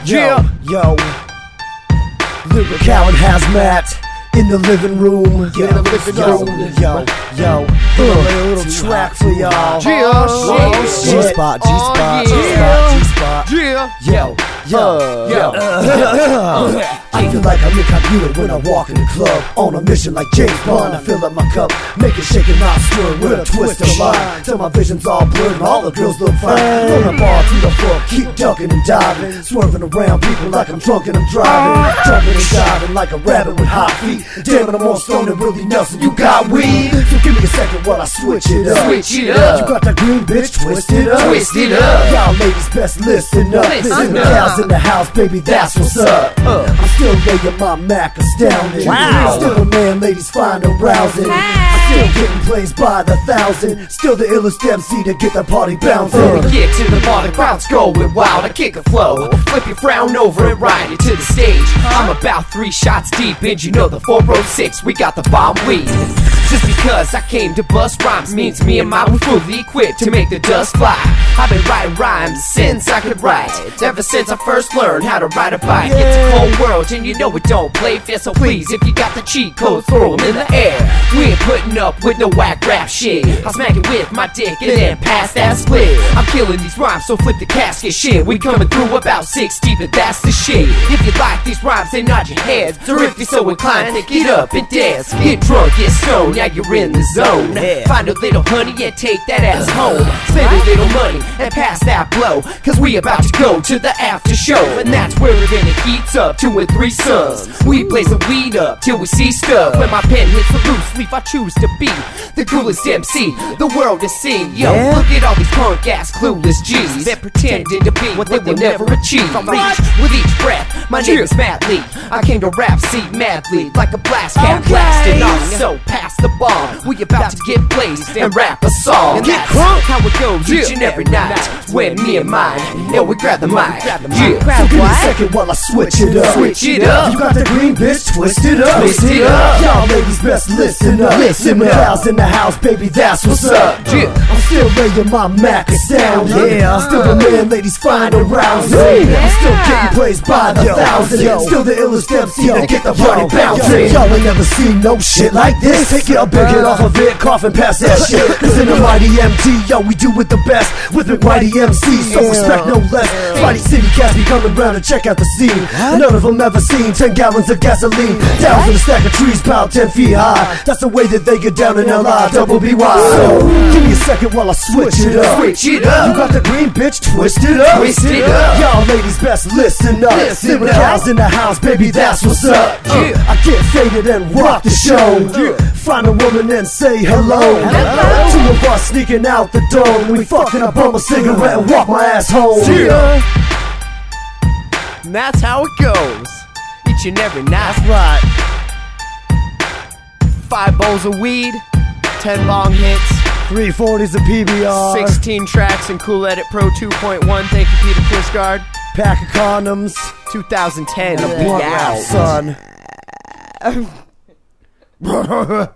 Yo, Lyrical and hazmat in the living room. Yo, a little track for y'all. G-spot, G-spot. I feel like I'm incognito when I walk in the club. On a mission like James Bond, I fill up my cup, make it shake and not stir with a twist of line. Till my vision's all blurred and all the girls look fine. From the bar to the floor, keep ducking and diving, swerving around people like I'm drunk and I'm driving, jumping and diving like a rabbit with hot feet. Damn it, I'm more stoned than Willie Nelson. You got weed? So give me a second while I switch it up. You got that green bitch, twist it up. Y'all ladies best listen up. Listen, the cows in the house, baby, that's what's up. I'm still laying my Mac astounding. Still a man ladies find arousing. I'm still getting plays by the thousand. Still the illest MC to get the party bouncing. When we get to the bar, the crowd's going wild. I kick a flow, flip your frown over and ride it to the stage. I'm about 3 shots deep, and you know the 406, we got the bomb weed. Just because I came to bust rhymes means me and mine were fully equipped to make the dust fly. I've been writing rhymes since I could write, ever since I first learned how to ride a bike. It's a cold world and you know it don't play fair, so please, if you got the cheat codes, throw them in the air. We ain't putting up with no whack rap shit. I'll smack it with my dick and then pass that split. I'm killing these rhymes, so flip the casket shit. We coming through about 6 deep and that's the shit. If you like these rhymes, then nod your heads. Or if you're so inclined, then get up and dance. Get drunk, get stoned, now you're in the zone. Find a little honey and take that ass home. Spend a little money and pass that blow, cause we about to go to the after show. And that's where we're gonna heat up 2 and 3 suns. We blaze the weed up till we see stuff. When my pen hits the loose leaf, I choose to be the coolest MC the world has seen. Yo, look at all these punk ass clueless G's. They're pretending to be what they will never achieve. I reach with each breath, my name is Matt Lee. I came to rap, see madly, like a blast cat blasting off. So pass the bomb, we about to get blazed and rap a song. And that's how it goes each and every night. When me and mine, and we grab the mic. So give me a second while I switch it up. You got the green bitch, twist it up. Y'all ladies best listen up. Listen, the cows in the house, baby, that's what's up. I'm still laying my Mac astounding. Still the man ladies find arousing. I'm still getting praised by the thousand. Still the illest MC to get the party bouncing. Y'all ain't never seen no shit like this. Take it up and get off of it, cough and pass that shit. Cause in the Mighty MT, yo, we do it the best. With the Mighty MC, so respect no less. Mighty City cats be coming round and check out the scene. None of them ever seen 10 gallons of gasoline. Down in a stack of trees piled 10 feet high. That's the way that they get down in LI, double BY. So, give me a second while I switch it up. You got the green bitch, twist it up. Y'all ladies best listen up. Lyricals in the house, baby, that's what's up. I get faded and rock the show. Find a woman and say hello. 2 of us sneaking out the door. We fucking up on a cigarette and walk my ass home. And that's how it goes each and every night. That's right. 5 bowls of weed, 10 bong hits, 340s of PBR, 16 tracks in Cool Edit Pro 2.1. Thank you, Peter Quisgard. pack of condoms, 2010. and a blunt wrap, son.